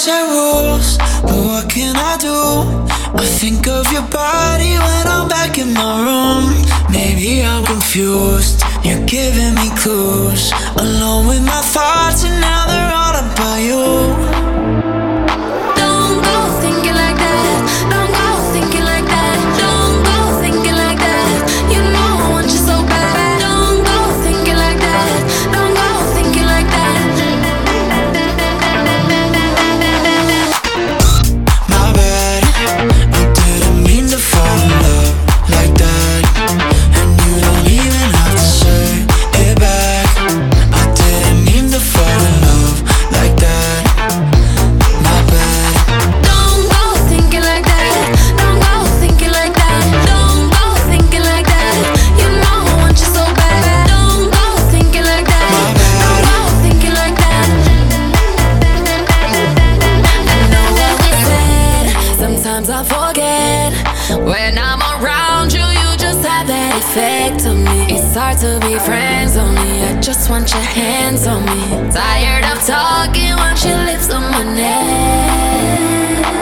set rules, but what can I do? I think of your body when I'm back in my room. Maybe I'm confused, you're giving me clues. Alone with my thoughts and now they're all about you. Don't go thinking like that. Don't go thinking like that. Don't go thinking like that. You know I want you so bad. Don't go thinking like that. Don't go thinking like that. My bad, I didn't mean to fall in love like that. And you don't even have to say it back. I didn't mean to fall in love like that. My bad. Don't go thinking like that. Don't go thinking like that. Don't go thinking like that. You know I want you so bad. Don't go thinking like that. Don't go thinking like that. I know what we said. Sometimes I forget. When I'm around you, you just have that effect on me. It's hard to be friends only. I just want your hands on me. Tired of talking, want your lips on my neck.